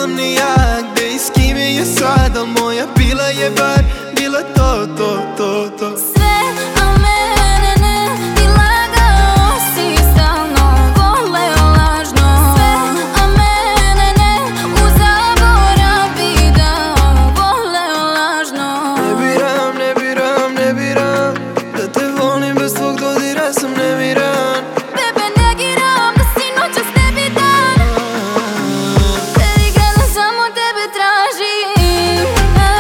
znam ni ja gde i s kime je sad, al moja bila je bar bila to. Sve, a mene ne, ti lagao si stalno, voleo lažno. Sve, a mene ne, u zaborav bi dao, voleo lažno. Ne biram, da te volim bez tvog dodira sam nemiran. Bebe, negiram da si noćas tebi dan, tebi gledam, samo tebe tražim.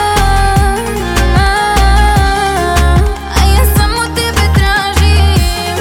A ja samo tebe tražim.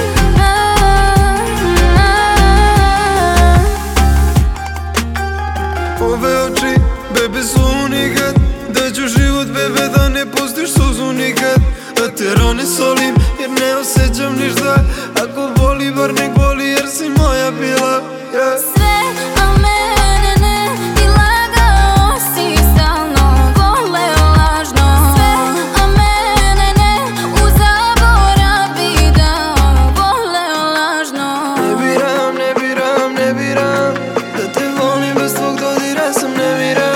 Ove oči, bebe, su unikat. Daću život, bebe, da ne pustiš suzu nikad. A te rane solim, jer ne osjećam ništa. Ako boli, bar nek boli, jer si moja bila, yeah. Sve, a mene ne, ti lagao si stalno, voleo lažno. Sve, a mene ne, u zaborav bi dao, voleo lažno. Ne biram, da te volim bez tvog dodira sam nemiran.